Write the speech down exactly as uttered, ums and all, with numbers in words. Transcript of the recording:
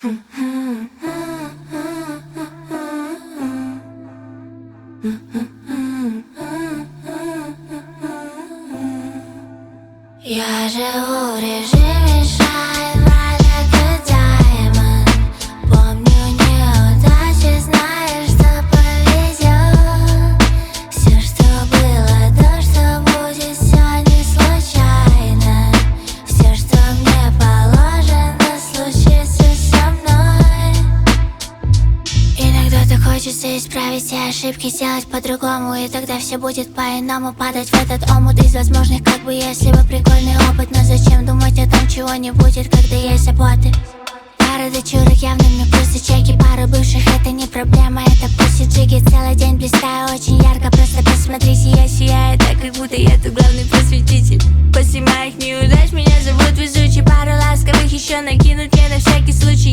Я живу в режиме Shine Bright like a diamond. Помню неудачи, знаешь, что повезет. Все, что было, то, что будет, все не случайно. Все, что мне положено, случится со мной. Иногда так хочется исправить все ошибки, сделать по-другому, и тогда все будет по-иному. Падать в этот омут из возможных, как бы если бы прикольный опыт. Но зачем думать о том, чего не будет, когда есть заботы? Пара дочурок, явно мне просто чеки. Пару бывших, это не проблема, это пусть джиги. Целый день блистаю очень ярко, просто посмотрите, я сияю так, как будто я тут главный просветитель. После моих неудач меня зовут везучий. Пару ласковых еще накинуть мне на всякий случай.